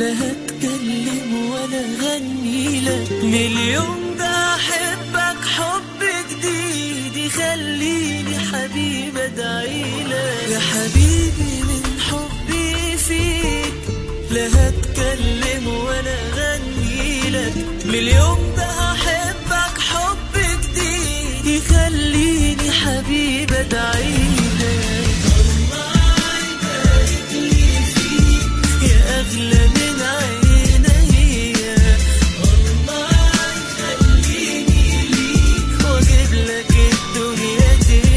لا هتكلم ولا غني لك. من اليوم ده احبك حب جديد يخليني حبيب ادعيلك. يا حبيبي من حبي فيك لا هتكلم ولا غني لك. من اليوم ده احبك حب جديد يخليني حبيب ادعيلك. الله يبارك لي فيك يا اغلى من عينيا. الله يخليني ليك واجيب لك الدنيا دي.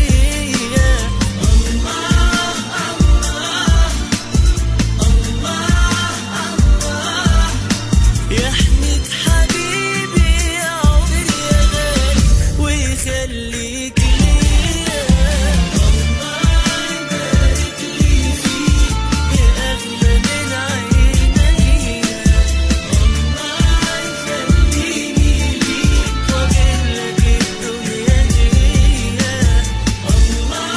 الله الله الله الله يحميك حبيبي يا عمري يا غالي ويخليك ليا. الله يبارك لي فيك يا أغلى من عينيا. الله يخليني ليك وأجيب لك الدنيا دي. الله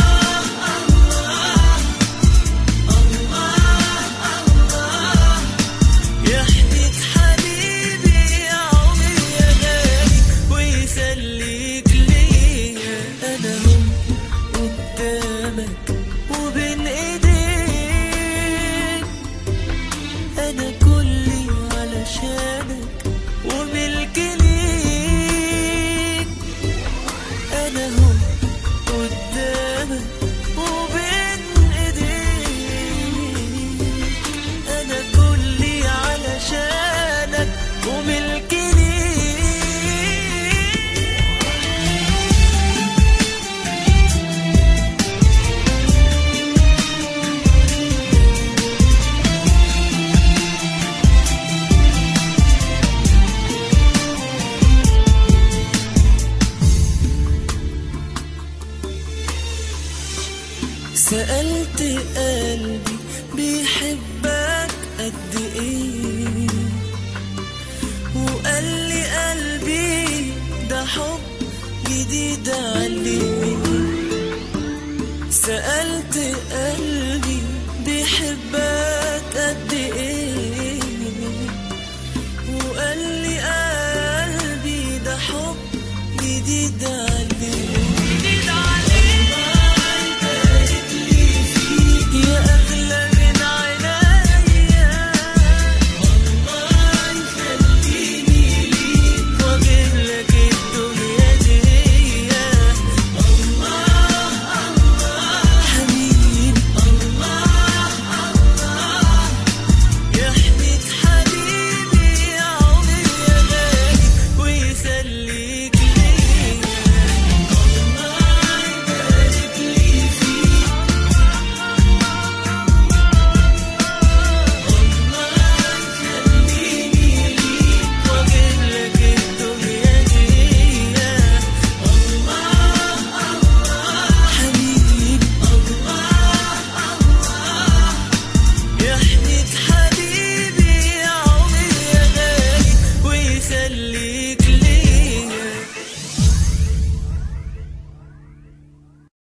الله يحميك حبيبي يا عمري يا غالي ويخليك ليا. أنا هم قدامك وبين إيديك، أنا كلي علشانك وملك ليك. أنا هم قدامك وبين إيديك، أنا كلي علشانك وملك ليك. سألت قلبي بيحبك قد ايه، وقال لي قلبي ده حب جديد عليك. سألت قلبي بيحبك